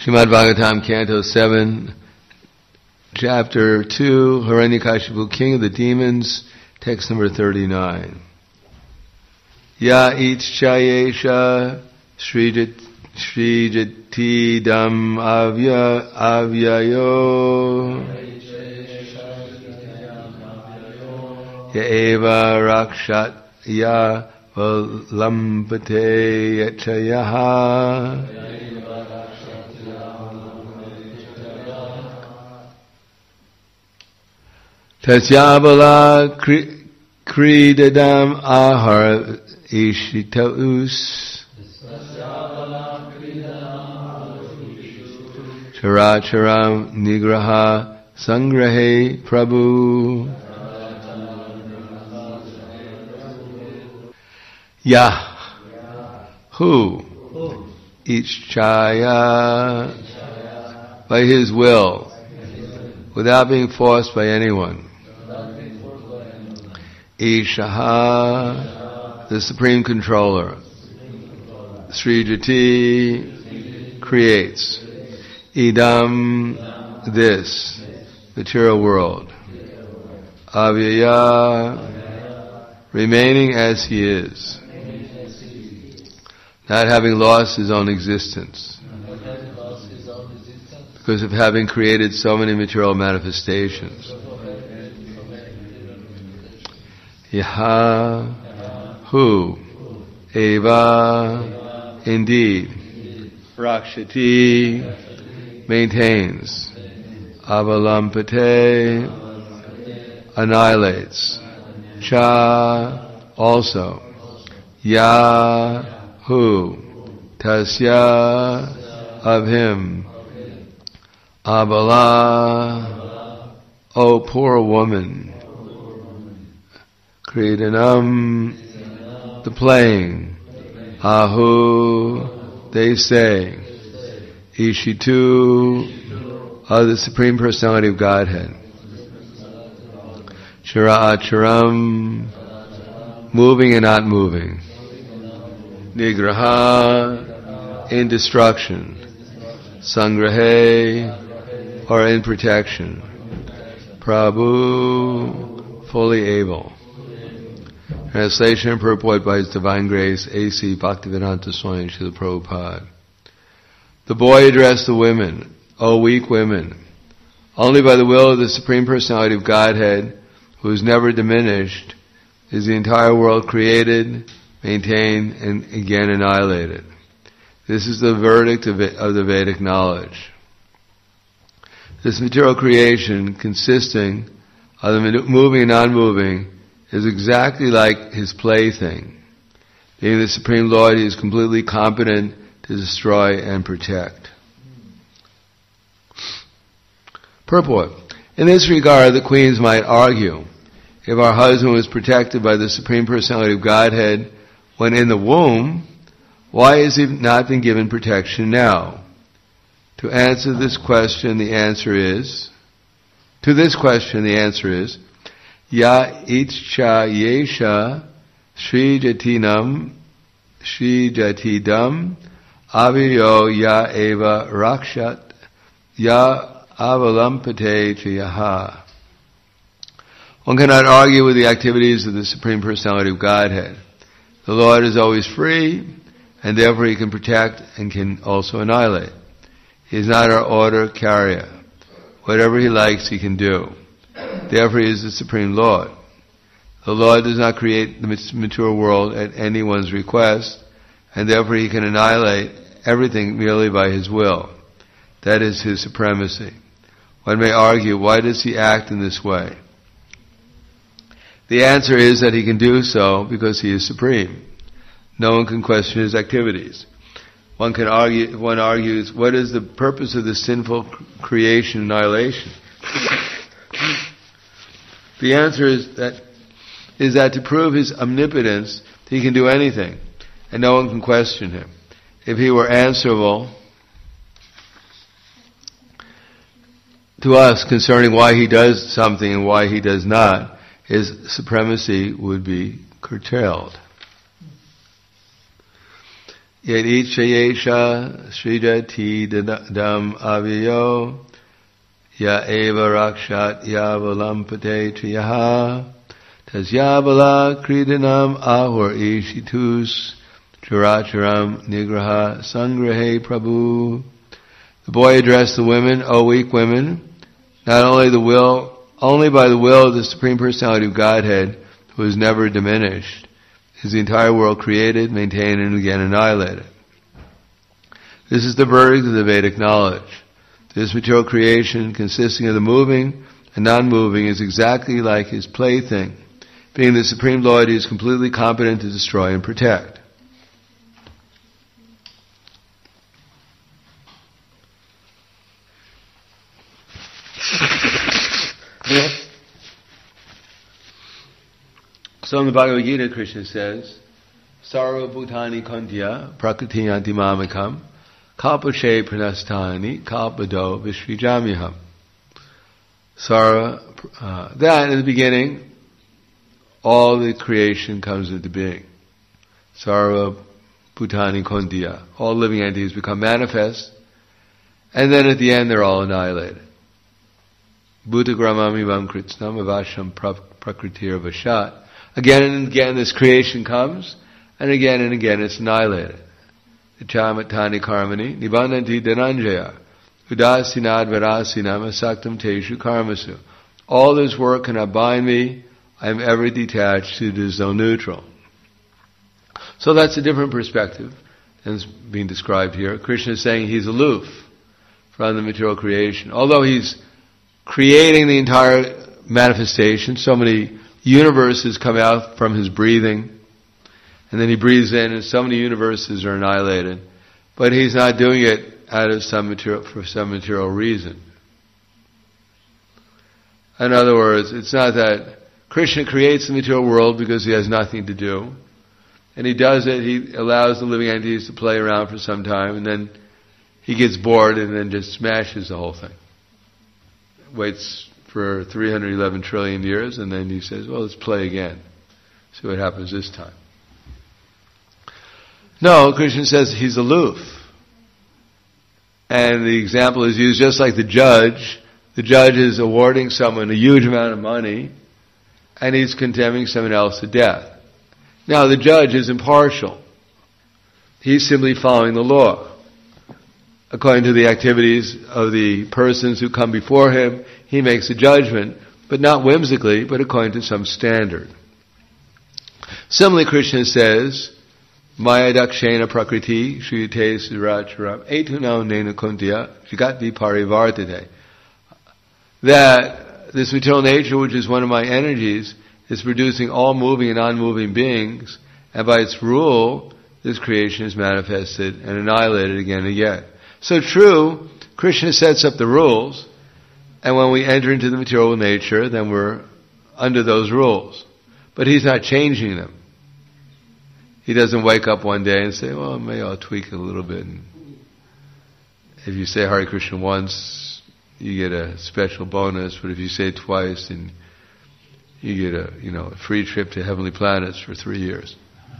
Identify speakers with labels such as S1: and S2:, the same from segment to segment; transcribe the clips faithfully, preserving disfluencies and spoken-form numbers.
S1: Srimad Bhagavatam, Canto seven, Chapter two, Hiranyakashipu, King of the Demons, text number thirty-nine. Ya ichchayesha srijat srijatidam avya avyayo ya eva rakshat ya valambate yachayaha tasyabala kridadam ahar ishitaus characharam nigraha sangrahe prabhu Yah who ichchaya by his will without being forced by anyone Ishaha, the Supreme Controller. Srijati creates. Idam, this, material world. Avyaya, remaining as he is. Not having lost his own existence. Because of having created so many material manifestations. Yaha, who, eva, indeed, rakshati, maintains, avalampate, annihilates, cha, also, ya, who, tasya, of him, abala, O poor woman, Kridanam, the playing. Ahu, they say. Ishitu, of the Supreme Personality of Godhead. Charaacharam, moving and not moving. Nigraha, in destruction. Sangrahe, or in protection. Prabhu, fully able. Translation and purport by His Divine Grace, A C Bhaktivedanta Swami Srila Prabhupada. The boy addressed the women, O weak women, only by the will of the Supreme Personality of Godhead, who is never diminished, is the entire world created, maintained, and again annihilated. This is the verdict of, it, of the Vedic knowledge. This material creation, consisting of the moving and non-moving, is exactly like his plaything. Being the Supreme Lord, he is completely competent to destroy and protect. Purport. In this regard, the queens might argue, if our husband was protected by the Supreme Personality of Godhead when in the womb, why has he not been given protection now? To answer this question, the answer is, to this question, the answer is, Ya ichcha yesha srijatinam srijatidam aviyo ya eva rakshat ya avalampate chayaha. One cannot argue with the activities of the Supreme Personality of Godhead. The Lord is always free, and therefore He can protect and can also annihilate. He is not our order carrier. Whatever He likes, He can do. Therefore He is the Supreme Lord. The Lord does not create the material world at anyone's request, and therefore He can annihilate everything merely by His will. That is His supremacy. One may argue, why does He act in this way? The answer is that He can do so because He is supreme. No one can question His activities. One can argue, one argues, what is the purpose of the sinful creation annihilation? The answer is that is that to prove His omnipotence, He can do anything, and no one can question Him. If He were answerable to us concerning why He does something and why He does not, His supremacy would be curtailed. Yet Icha Yesha Srijati Dam Aviyo Ya Eva Rakshat Yavalampate Triyaha Tasyavala Kridanam Ahur Ishitus Characharam Nigraha Sangrahe Prabhu. The boy addressed the women, O weak women, not only the will, only by the will of the Supreme Personality of Godhead, who is never diminished, is the entire world created, maintained, and again annihilated. This is the verdict of the Vedic knowledge. This material creation, consisting of the moving and non-moving, is exactly like his plaything. Being the Supreme Lord, he is completely competent to destroy and protect. So in the Bhagavad Gita, Krishna says, Sarva Bhutani Kantya Prakriti Antimamakam Kalpashe Pranastani Kalpado Vishvijamiham. Sarva, uh, that in the beginning, all the creation comes into being. Sarva Bhutani Kantya. All living entities become manifest, and then at the end they're all annihilated. Bhutagramami Vam Kritsnam Avasham Prakritir Vashat. Again and again this creation comes, and again and again it's annihilated. Chamatani karmani nibananti dhananjaya udasinad varasinam asaktam teshu karmasu. All this work cannot bind me, I am ever detached to the zone neutral. So that's a different perspective than is being described here. Krishna is saying he's aloof from the material creation. Although he's creating the entire manifestation, so many universes come out from his breathing, and then he breathes in, and so many universes are annihilated. But he's not doing it out of some material, for some material reason. In other words, it's not that Krishna creates the material world because he has nothing to do, and he does it, he allows the living entities to play around for some time, and then he gets bored and then just smashes the whole thing. Waits for three hundred eleven trillion years, and then he says, well, let's play again. See what happens this time. No, Krishna says he's aloof. And the example is used just like the judge. The judge is awarding someone a huge amount of money, and he's condemning someone else to death. Now, the judge is impartial. He's simply following the law. According to the activities of the persons who come before him, he makes a judgment, but not whimsically, but according to some standard. Similarly, Krishna says, Maya dakshena prakriti shriyate suracharam etunao nena kuntya jagati parivartate. That this material nature, which is one of my energies, is producing all moving and non-moving beings, and by its rule, this creation is manifested and annihilated again and again. So true, Krishna sets up the rules, and when we enter into the material nature, then we're under those rules. But he's not changing them. He doesn't wake up one day and say, well, maybe I'll tweak it a little bit. And if you say Hare Krishna once, you get a special bonus, but if you say it twice, then you get a, you know, a free trip to heavenly planets for three years.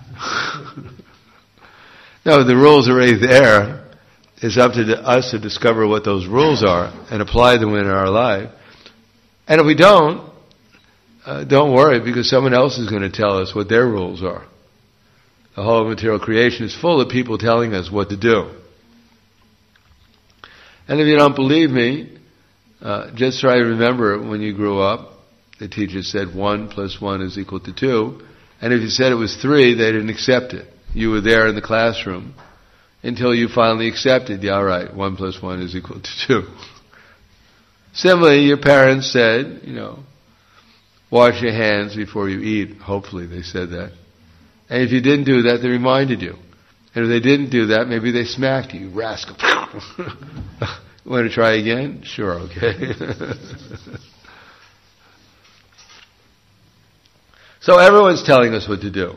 S1: No, the rules are already there. It's up to the, us to discover what those rules are and apply them in our life. And if we don't, uh, don't worry, because someone else is going to tell us what their rules are. The whole material creation is full of people telling us what to do. And if you don't believe me, uh, just try to remember when you grew up, the teacher said one plus one is equal to two. And if you said it was three, they didn't accept it. You were there in the classroom until you finally accepted, yeah, all right, one plus one is equal to two. Similarly, your parents said, you know, wash your hands before you eat. Hopefully they said that. And if you didn't do that, they reminded you. And if they didn't do that, maybe they smacked you, you rascal. Want to try again? Sure, okay. So everyone's telling us what to do.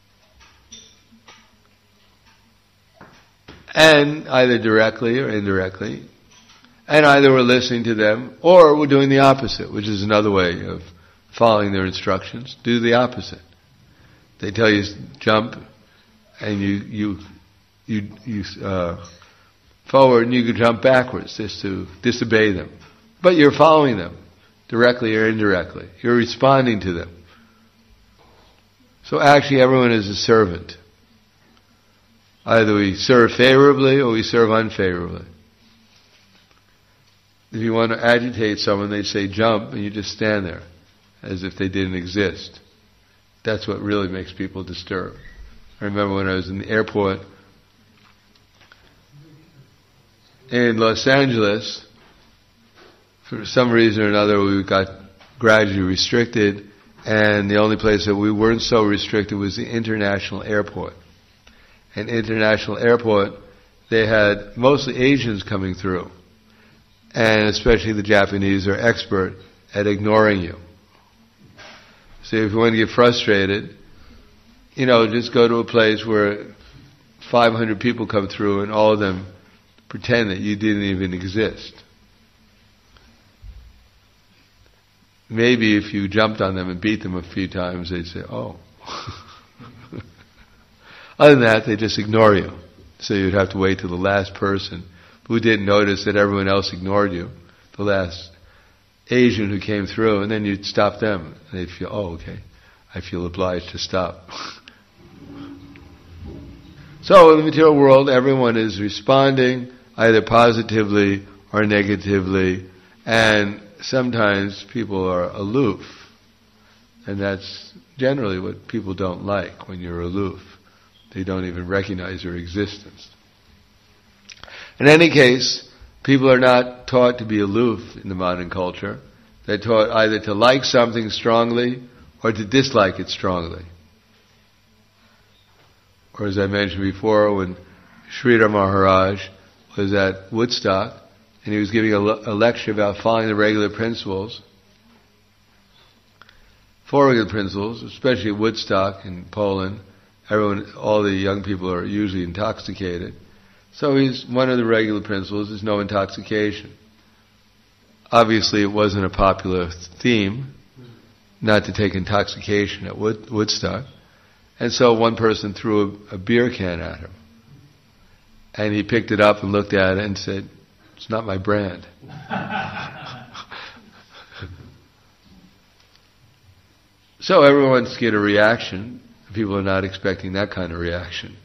S1: And either directly or indirectly. And either we're listening to them or we're doing the opposite, which is another way of following their instructions. Do the opposite. They tell you jump and you, you you you uh, forward and you could jump backwards just to disobey them. But you're following them, directly or indirectly. You're responding to them. So actually everyone is a servant. Either we serve favorably or we serve unfavorably. If you want to agitate someone, they say jump, and you just stand there as if they didn't exist. That's what really makes people disturbed. I remember when I was in the airport in Los Angeles, for some reason or another we got gradually restricted, and the only place that we weren't so restricted was the international airport. And international airport, they had mostly Asians coming through. And especially the Japanese are expert at ignoring you. So if you want to get frustrated, you know, just go to a place where five hundred people come through and all of them pretend that you didn't even exist. Maybe if you jumped on them and beat them a few times, they'd say, oh. Other than that, they just ignore you. So you'd have to wait till the last person who didn't notice that everyone else ignored you, the last Asian who came through, and then you'd stop them. And they'd feel, oh, okay, I feel obliged to stop. So in the material world, everyone is responding either positively or negatively, and sometimes people are aloof. And that's generally what people don't like when you're aloof. They don't even recognize your existence. In any case, people are not taught to be aloof in the modern culture. They're taught either to like something strongly or to dislike it strongly. Or as I mentioned before, when Sridhar Maharaj was at Woodstock and he was giving a, a lecture about following the regular principles, four regular principles, especially at Woodstock in Poland, everyone, all the young people are usually intoxicated. So he's, one of the regular principles is no intoxication. Obviously it wasn't a popular theme, not to take intoxication at Wood, Woodstock. And so one person threw a, a beer can at him. And he picked it up and looked at it and said, it's not my brand. So everyone's get a reaction. People are not expecting that kind of reaction.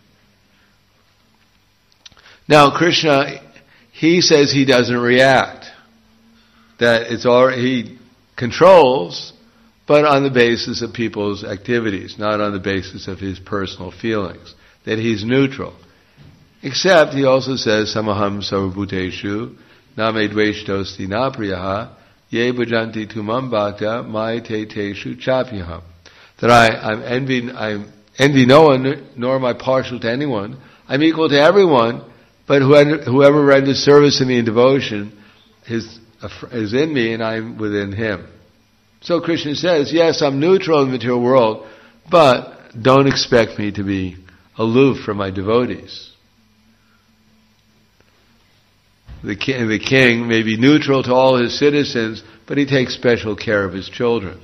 S1: Now Krishna, he says he doesn't react. That it's all, he controls, but on the basis of people's activities, not on the basis of his personal feelings. That he's neutral. Except he also says, Samaham sarvabhuteshu, name dveshtosti na priyaha, ye bhajanti tumam bhakta, mai te teshu chapyaham. That I, I'm envy, I envy no one, nor am I partial to anyone. I'm equal to everyone, but whoever, whoever renders service to me in devotion is, is in me and I'm within him. So Krishna says, yes, I'm neutral in the material world, but don't expect me to be aloof from my devotees. The king, the king may be neutral to all his citizens, but he takes special care of his children.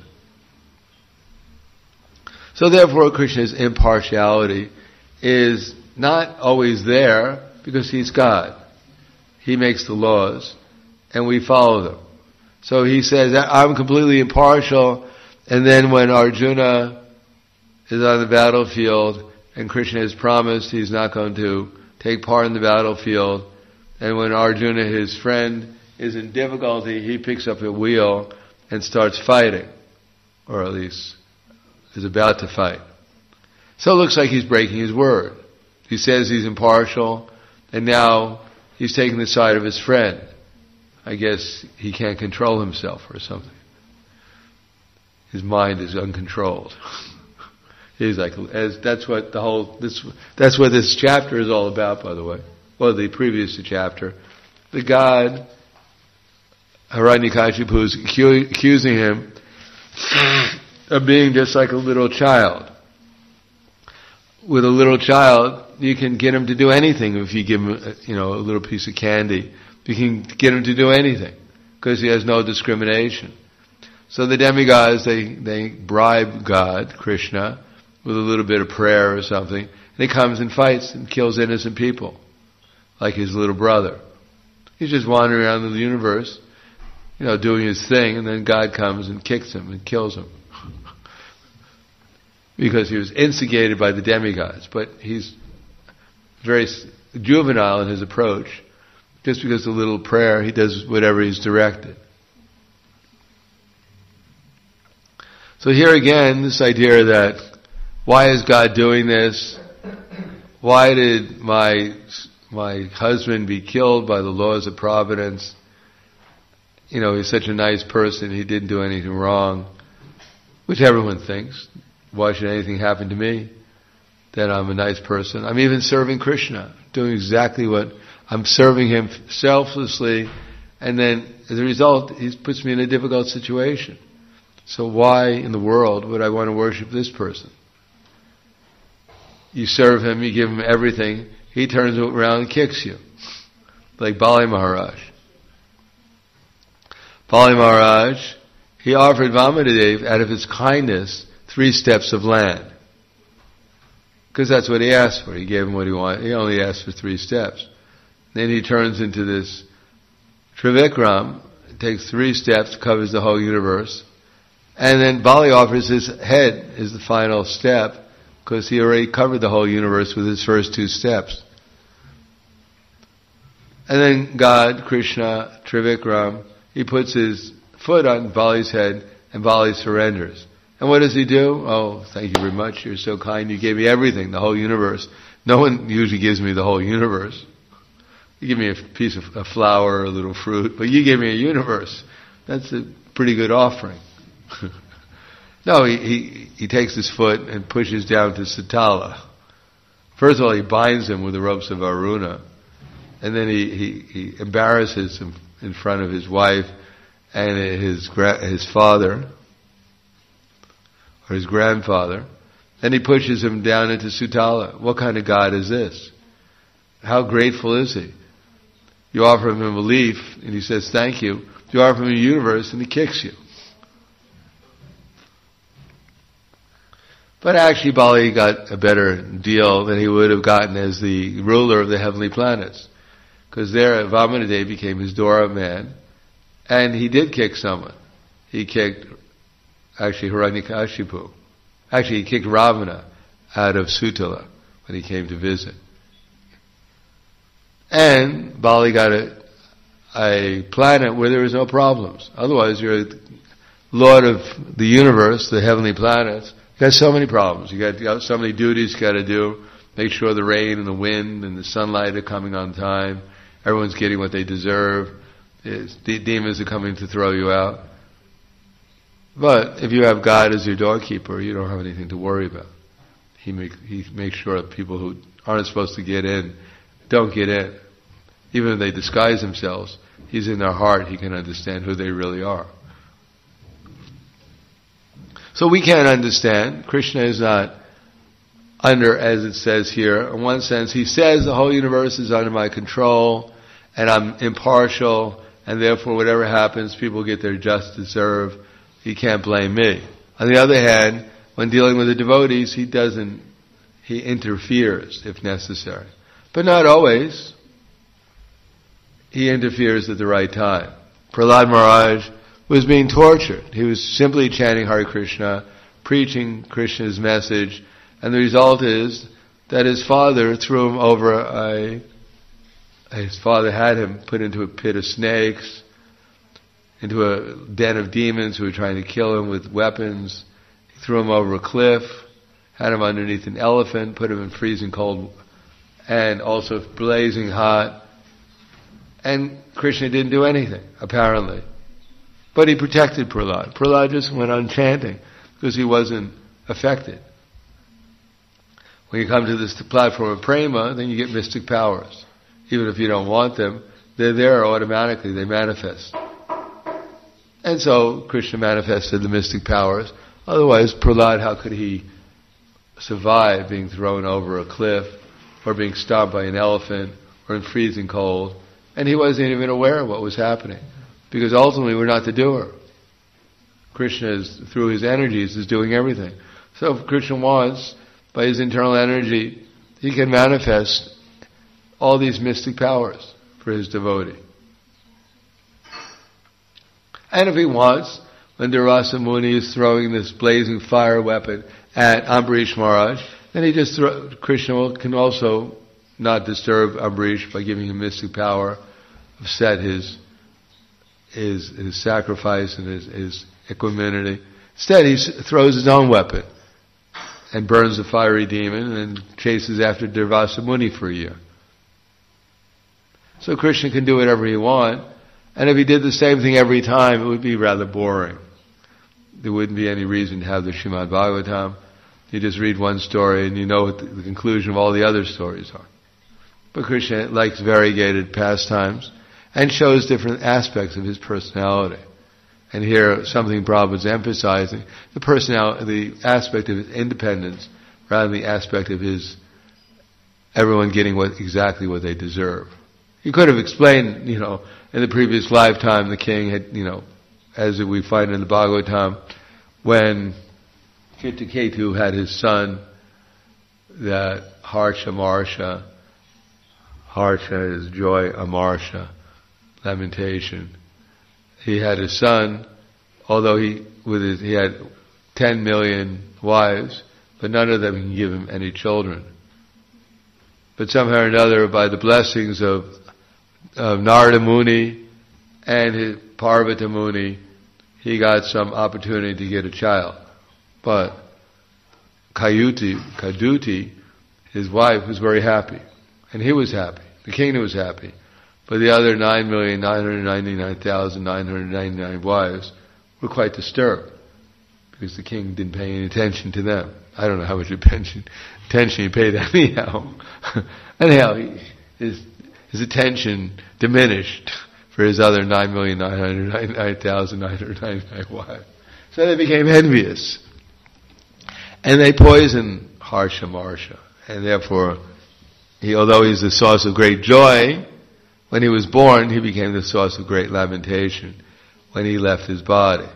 S1: So therefore Krishna's impartiality is not always there because he's God. He makes the laws and we follow them. So he says, I'm completely impartial, and then when Arjuna is on the battlefield and Krishna has promised he's not going to take part in the battlefield, and when Arjuna, his friend, is in difficulty, he picks up a wheel and starts fighting, or at least is about to fight. So it looks like he's breaking his word. He says he's impartial, and now he's taking the side of his friend. I guess he can't control himself or something. His mind is uncontrolled. He's like, as that's what the whole this that's what this chapter is all about, by the way. Well, the previous chapter, the god Hiranyakashipu is accusing him of being just like a little child. With a little child, you can get him to do anything if you give him, a, you know, a little piece of candy. You can get him to do anything because he has no discrimination. So the demigods, they, they bribe God, Krishna, with a little bit of prayer or something, And he comes and fights and kills innocent people, like his little brother. He's just wandering around the universe, you know, doing his thing, and then God comes and kicks him and kills him. Because he was instigated by the demigods. But he's very juvenile in his approach. Just because of a little prayer, he does whatever he's directed. So here again, this idea that, why is God doing this? Why did my my husband be killed by the laws of providence? You know, he's such a nice person, he didn't do anything wrong. Which everyone thinks. Why should anything happen to me? That I'm a nice person. I'm even serving Krishna, doing exactly what I'm serving him selflessly, and then as a result, he puts me in a difficult situation. So why in the world would I want to worship this person? You serve him, you give him everything, he turns around and kicks you. Like Bali Maharaj. Bali Maharaj, he offered Vamanadeva, out of his kindness, three steps of land. Because that's what he asked for. He gave him what he wanted. He only asked for three steps. Then he turns into this Trivikram, takes three steps, covers the whole universe. And then Bali offers his head as the final step, because he already covered the whole universe with his first two steps. And then God, Krishna, Trivikram, he puts his foot on Bali's head, and Bali surrenders. And what does he do? Oh, thank you very much, you're so kind, you gave me everything, the whole universe. No one usually gives me the whole universe. You give me a piece of a flower, a little fruit, but you give me a universe. That's a pretty good offering. No, he, he he takes his foot and pushes down to Sutala. First of all, he binds him with the ropes of Varuna, and then he, he, he embarrasses him in front of his wife and his gra- his father, or his grandfather. Then he pushes him down into Sutala. What kind of God is this? How grateful is he? You offer him a leaf, and he says, thank you. You offer him a universe, and he kicks you. But actually, Bali got a better deal than he would have gotten as the ruler of the heavenly planets. Because there, Vamanadeva became his Dora man, and he did kick someone. He kicked, actually, Hiranyakashipu. Actually, he kicked Ravana out of Sutala when he came to visit. And Bali got a, a planet where there was no problems. Otherwise, you're Lord of the universe, the heavenly planets. You got so many problems. You got, you got so many duties you got to do. Make sure the rain and the wind and the sunlight are coming on time. Everyone's getting what they deserve. It's, the demons are coming to throw you out. But if you have God as your doorkeeper, you don't have anything to worry about. He make, he makes sure that people who aren't supposed to get in don't get in. Even if they disguise themselves, he's in their heart, he can understand who they really are. So we can't understand. Krishna is not under, as it says here. In one sense, he says the whole universe is under my control, and I'm impartial, and therefore whatever happens, people get their just deserve. He can't blame me. On the other hand, when dealing with the devotees, he doesn't, he interferes if necessary. But not always. He interferes at the right time. Prahlad Maharaj was being tortured. He was simply chanting Hare Krishna, preaching Krishna's message, and the result is that his father threw him over a, his father had him put into a pit of snakes, into a den of demons who were trying to kill him with weapons. He threw him over a cliff, had him underneath an elephant, put him in freezing cold and also blazing hot. And Krishna didn't do anything, apparently. But he protected Prahlad. Prahlad just went on chanting because he wasn't affected. When you come to this platform of prema, then you get mystic powers. Even if you don't want them, they're there automatically, they manifest. And so Krishna manifested the mystic powers. Otherwise, Prahlad, how could he survive being thrown over a cliff, or being stomped by an elephant, or in freezing cold? And he wasn't even aware of what was happening. Because ultimately we're not the doer. Krishna is, through his energies, is doing everything. So if Krishna wants, by his internal energy, he can manifest all these mystic powers for his devotee. And if he wants, when Durvasa Muni is throwing this blazing fire weapon at Ambarish Maharaj, then he just throw, Krishna can also not disturb Ambarish by giving him mystic power, upset his his his sacrifice and his, his equanimity. Instead, he throws his own weapon and burns the fiery demon and chases after Durvasa Muni for a year. So Krishna can do whatever he wants, and if he did the same thing every time, it would be rather boring. There wouldn't be any reason to have the Srimad Bhagavatam. You just read one story and you know what the, the conclusion of all the other stories are. But Krishna likes variegated pastimes and shows different aspects of his personality. And here, something Prabhupada is emphasizing, the personality, the aspect of his independence, rather than the aspect of his, everyone getting what, exactly what they deserve. He could have explained, you know, in the previous lifetime the king had, you know, as we find in the Bhagavatam, when Ketu had his son, that Harsha Marsha, Harsha is joy, Amarsha, lamentation. He had a son, although he with his, he had ten million wives, but none of them can give him any children. But somehow or another, by the blessings of, of Narada Muni and his Parvata Muni, he got some opportunity to get a child. But Kayuti, Kaduti, his wife, was very happy. And he was happy. The kingdom was happy. But the other nine million nine hundred ninety-nine thousand nine hundred ninety-nine wives were quite disturbed because the king didn't pay any attention to them. I don't know how much attention, attention he paid anyhow. anyhow, he, his, his attention diminished for his other nine million nine hundred ninety-nine thousand nine hundred ninety-nine wives. So they became envious. And they poisoned Harsha Marsha. And therefore, he, although he's the source of great joy, when he was born, he became the source of great lamentation when he left his body.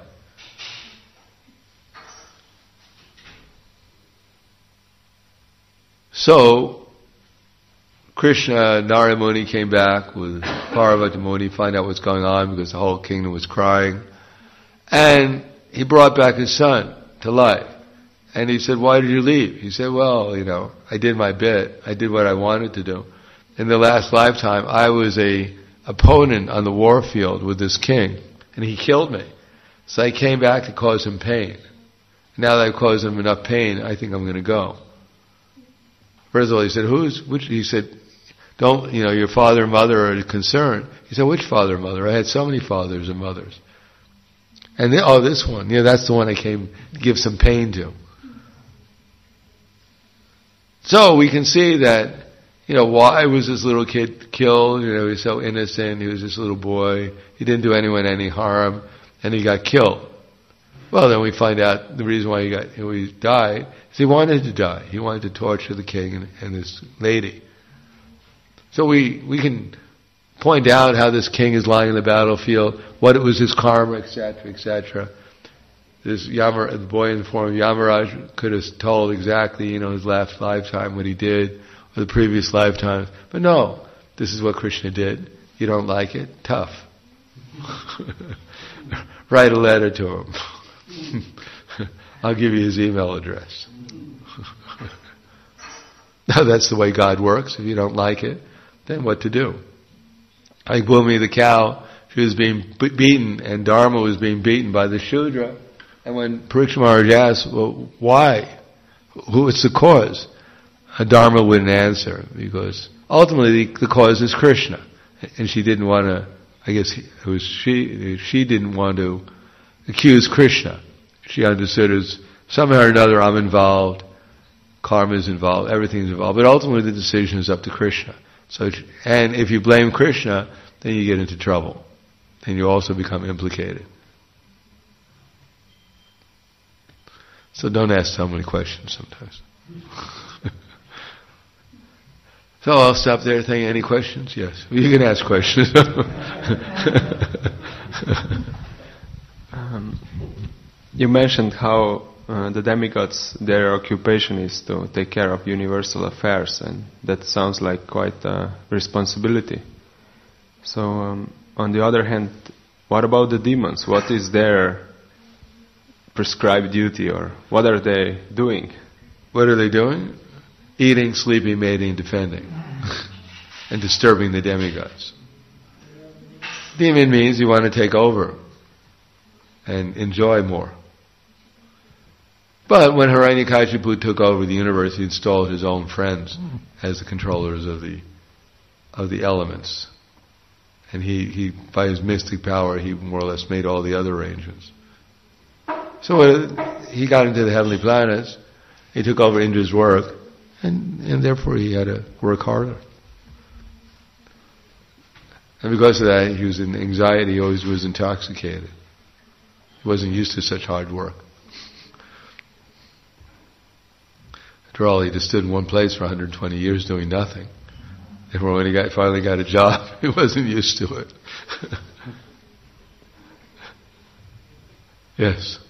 S1: So, Krishna, Narada Muni came back with Parvata Muni, find out what's going on because the whole kingdom was crying. And he brought back his son to life. And he said, why did you leave? He said, well, you know, I did my bit. I did what I wanted to do. In the last lifetime, I was a opponent on the war field with this king, and he killed me. So I came back to cause him pain. Now that I've caused him enough pain, I think I'm going to go. First of all, he said, who's, which, he said, don't, you know, your father and mother are concerned. He said, which father and mother? I had so many fathers and mothers. And then, oh, this one, yeah, that's the one I came to give some pain to. So we can see that, you know, why was this little kid killed? You know, he was so innocent. He was this little boy. He didn't do anyone any harm, and he got killed. Well, then we find out the reason why he got he died is he wanted to die. He wanted to torture the king and, and this lady. So we we can point out how this king is lying in the battlefield, what it was his karma, et cetera, et cetera. This Yamar, the boy in the form of Yamaraj could have told exactly, you know, his last lifetime, what he did, or the previous lifetimes. But no, this is what Krishna did. You don't like it? Tough. Write a letter to him. I'll give you his email address. Now that's the way God works. If you don't like it, then what to do? Like Bhumi the cow, she was being beaten, and Dharma was being beaten by the Shudra. And when Parikshit Maharaj asked, well, why? Who is the cause? Dharma wouldn't answer, because ultimately the, the cause is Krishna. And she didn't want to, I guess it was she, she didn't want to accuse Krishna. She understood as somehow or another I'm involved, karma is involved, everything's involved, but ultimately the decision is up to Krishna. So, and if you blame Krishna, then you get into trouble. Then you also become implicated. So don't ask so many questions sometimes. So I'll stop there. Thank you. Any questions? Yes. You can ask questions.
S2: um, you mentioned how uh, the demigods, their occupation is to take care of universal affairs, and that sounds like quite a responsibility. So, um, on the other hand, what about the demons? What is their prescribed duty, or what are they doing?
S1: What are they doing? Eating, sleeping, mating, defending, and disturbing the demigods. Demon means you want to take over and enjoy more. But when Hiranyakashipu took over the universe, he installed his own friends as the controllers of the of the elements. And he, he, by his mystic power, he more or less made all the other arrangements. So uh, he got into the heavenly planets, he took over Indra's work, and, and therefore he had to work harder. And because of that, he was in anxiety, he always was intoxicated. He wasn't used to such hard work. After all, he just stood in one place for one hundred twenty years doing nothing. Therefore, when he got, finally got a job, he wasn't used to it. Yes.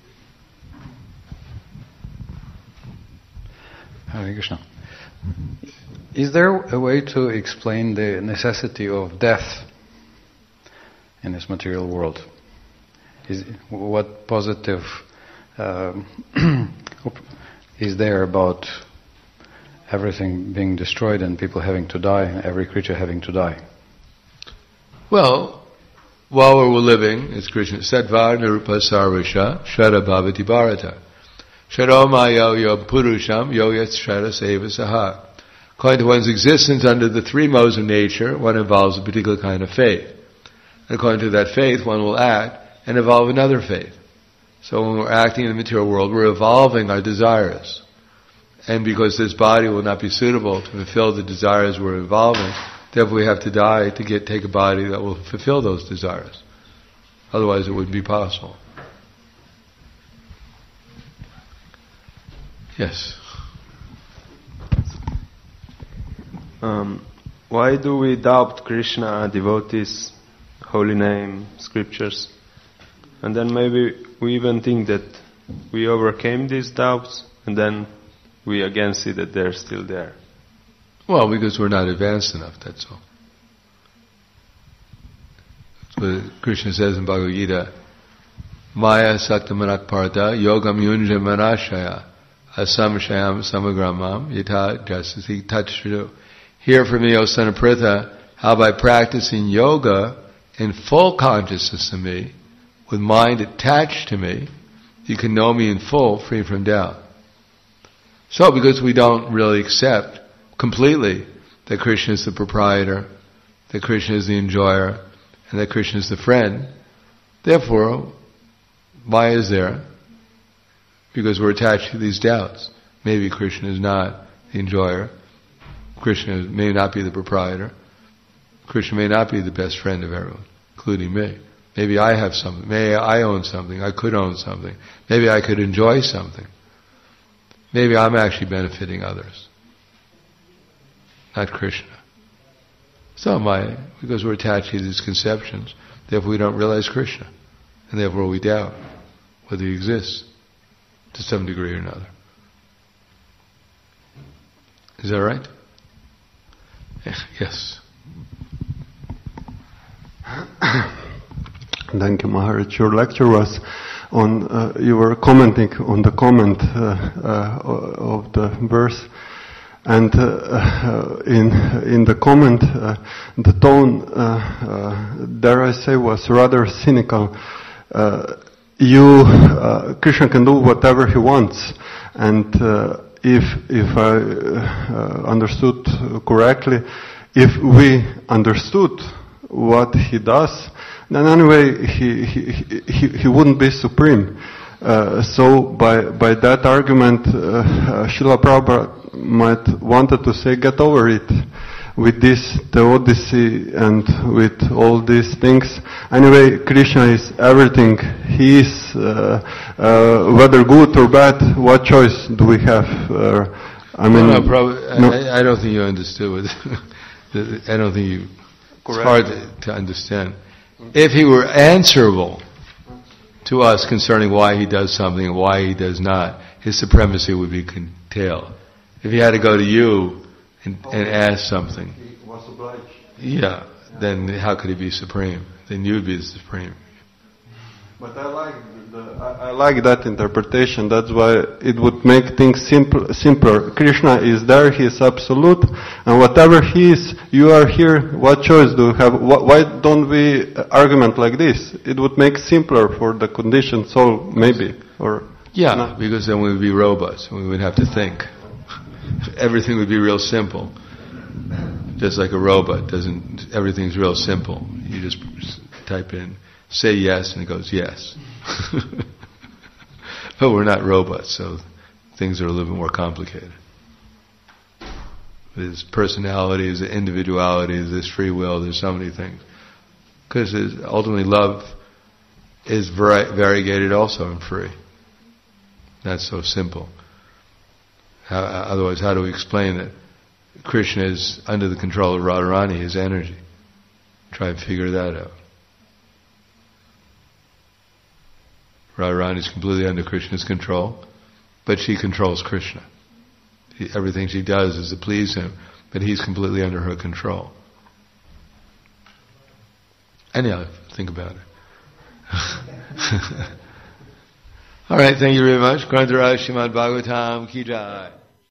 S3: Hare Krishna. Is there a way to explain the necessity of death in this material world? Is, what positive um, is there about everything being destroyed and people having to die, and every creature having to die?
S1: Well, while we're living, as Krishna said, Sattva Nirupa Sarvasha Shara Bhavati Bharata Sharomayo Yo Purusham Yo Yat Shara Seva Saha. According to one's existence under the three modes of nature, one involves a particular kind of faith. And according to that faith, one will act and evolve another faith. So when we're acting in the material world, we're evolving our desires. And because this body will not be suitable to fulfill the desires we're evolving, therefore we have to die to get take a body that will fulfill those desires. Otherwise it wouldn't be possible. Yes.
S2: Um, why do we doubt Krishna, devotees, holy name, scriptures? And then maybe we even think that we overcame these doubts, and then we again see that they're still there.
S1: Well, because we're not advanced enough, that's all. That's what Krishna says in Bhagavad Gita, Maya Saktamanak Partha Yogam Yunja Manashaya Asamshayam Samagramam Yata Jasati Tatshridu. Hear from me, O son of Pritha, how by practicing yoga in full consciousness of me, with mind attached to me, you can know me in full, free from doubt. So, because we don't really accept completely that Krishna is the proprietor, that Krishna is the enjoyer, and that Krishna is the friend, therefore, why is there? Because we're attached to these doubts. Maybe Krishna is not the enjoyer. Krishna may not be the proprietor. Krishna may not be the best friend of everyone, including me. Maybe I have something. Maybe I own something. I could own something. Maybe I could enjoy something. Maybe I'm actually benefiting others, not Krishna. So am I, because we're attached to these conceptions, therefore we don't realize Krishna, and therefore we doubt whether he exists to some degree or another. Is that right? Yes.
S4: Thank you, Maharaj. Your lecture was on, uh, you were commenting on the comment uh, uh, of the verse, and uh, uh, in in the comment, uh, the tone, uh, uh, dare I say, was rather cynical. Uh, you, uh, Krishna can do whatever he wants, and uh, if if I uh, understood correctly, if we understood what he does, then anyway he he he, he wouldn't be supreme. Uh, so by by that argument, uh, uh, Srila Prabhupada might wanted to say, get over it with this theodicy and with all these things. Anyway, Krishna is everything. He is, uh, uh, whether good or bad, what choice do we have? Uh, I mean,
S1: no, no, probably, no. I, I don't think you understood it. I don't think you, it's hard to, to understand. If he were answerable to us concerning why he does something and why he does not, his supremacy would be curtailed. If he had to go to you and, and ask something,
S4: He was obliged.
S1: yeah, then how could he be supreme? Then you'd be the supreme.
S4: But I like the, I, I like that interpretation. That's why it would make things simple, simpler. Krishna is there; He is absolute, and whatever He is, you are here. What choice do you have? Wh- Why don't we argument like this? It would make simpler for the conditioned soul, maybe, or
S1: Yeah,
S4: not.
S1: because then we would be robots. We would have to think. Everything would be real simple. Just like a robot doesn't. Everything's real simple. You just type in, say yes, and it goes yes. But we're not robots, so things are a little bit more complicated. There's personalities, there's individualities, there's free will, there's so many things. Because ultimately love is vari- variegated also and free. Not so simple. How, otherwise, how do we explain that Krishna is under the control of Radharani, his energy? Try and figure that out. Radharani is completely under Krishna's control, but she controls Krishna. He, everything she does is to please him, but he's completely under her control. Anyhow, think about it. All right, thank you very much. Grantaraj Srimad Bhagavatam Ki Jai.